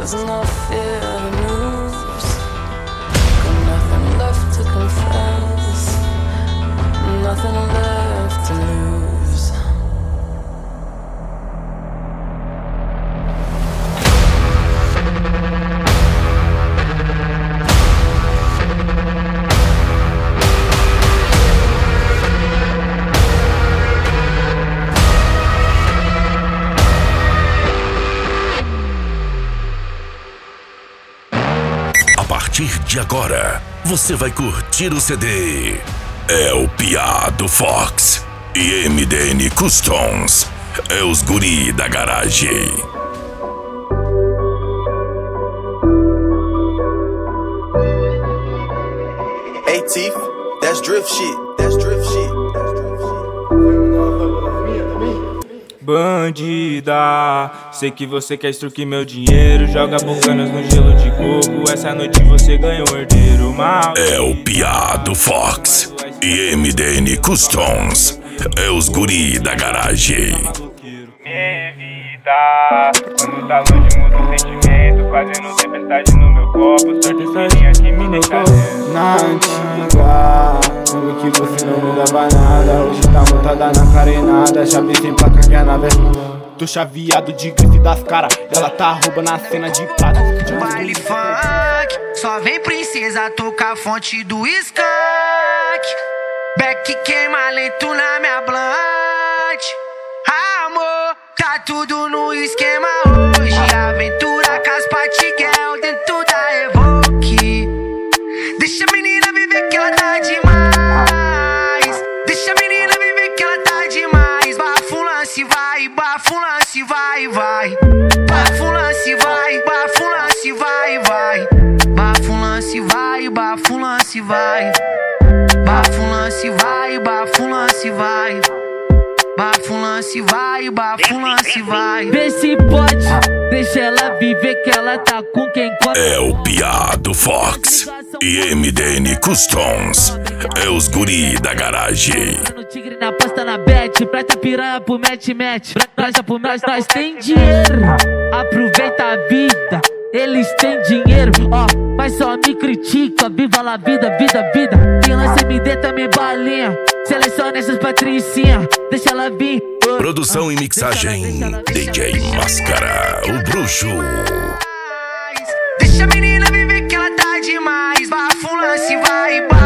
There's no fear to lose. Got nothing left to confess, nothing left to lose. A partir de agora, você vai curtir o CD. É o Piá do Fox e MDN Customs. É os guri da garagem. Hey Teeth, that's drift shit. That's drift shit. Bandida, sei que você quer extorquir meu dinheiro. Joga bocanas no gelo de coco. Essa noite você ganhou o herdeiro mal. É o Piá do Fox e MDN Customs. É os guri da garagem. Minha vida, quando tá longe muda o sentimento, fazendo tempestade no meu copo. Sorte minha que me deixa dentro. Na antiga, lembro que você não me dava nada. Hoje tá montada na carenada, chave sem placa que é na verdade. Tô chaveado de grife das caras, ela tá roubando a cena de prata. Baile funk, só vem princesa tocar a fonte do skunk. Beck queima lento na minha blunt. Amor, tá tudo no esquema hoje. Aventura com as Patiguel dentro da Evoque. Deixa a menina viver que ela tá demais. Deixa a menina viver que ela tá demais. Bafo lance vai, bafo lance vai, vai. Bafo lance vai, bafo lance vai, vai. Bafo lance vai, bafo lance vai. Bafo lance vai, bafo lance vai. Bafo lance vai, bafo lance vai. Vê se pode, deixa ela viver que ela tá com quem pode. É o Piá do Fox e MDN Customs. É os guri da garagem. No tigre, na pasta, na bet, prata piranha pro match. Praja pro nós tem dinheiro. Aproveita a vida, eles têm dinheiro, ó. Mas só me critica, viva la vida. Tem lance MD também balinha. Seleciona essas patricinha, deixa ela vir. Produção e mixagem DJ Máscara, o bruxo. Deixa a menina viver que ela tá demais. Bafo lance vai,